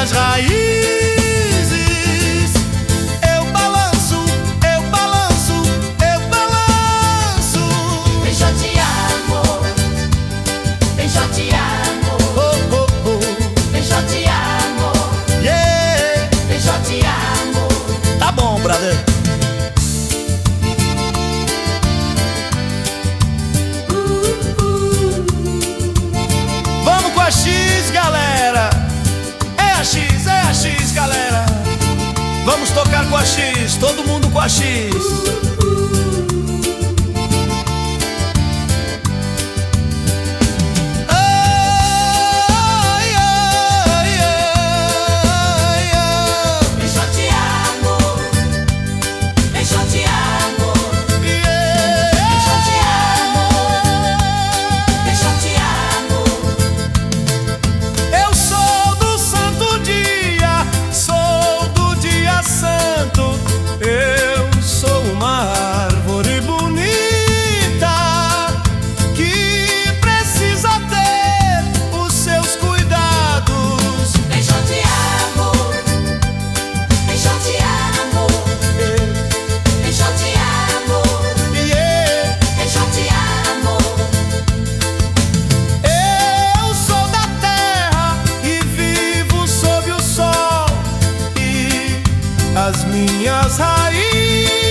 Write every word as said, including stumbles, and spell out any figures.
minhas raízes. Eu balanço, eu balanço, eu balanço. Deixa eu te amo, deixa eu te amo, Oh, oh, oh, deixa eu te amo, yeah. deixa eu te amo. Tá bom, brother. Vamos com a X, galera. É a X, é a X, galera. Vamos tocar com a X, todo mundo com a X. Ai, ai, ai, ai. Deixa eu te amo, deixa eu te amo, Yeah. deixa eu te amo, deixa eu te amo. Eu sou do santo dia, sou do dia santo. Eu sou uma árvore bonita que precisa ter os seus cuidados. Deixa eu te amo, deixa eu te amo, deixa eu te amo, Yeah. deixa eu te amo. Eu sou da terra e vivo sob o sol, e as minhas raízes